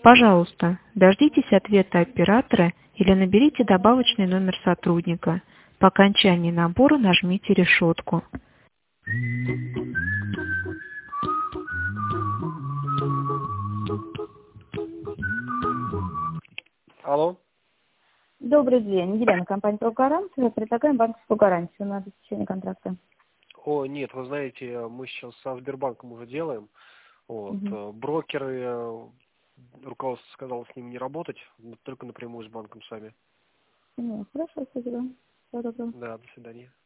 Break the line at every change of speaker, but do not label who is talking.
Пожалуйста, дождитесь ответа оператора или наберите добавочный номер сотрудника. По окончании набора нажмите решетку.
Алло.
Добрый день, Елена, компания «Прогаранция». Предлагаем банковскую гарантию на обеспечение контракта.
О, нет, вы знаете, мы сейчас со Сбербанком уже делаем. Вот.
Угу.
Брокеры, руководство сказало с ними не работать, только напрямую с банком сами.
Хорошо, спасибо. Всего доброго.
Да, до свидания.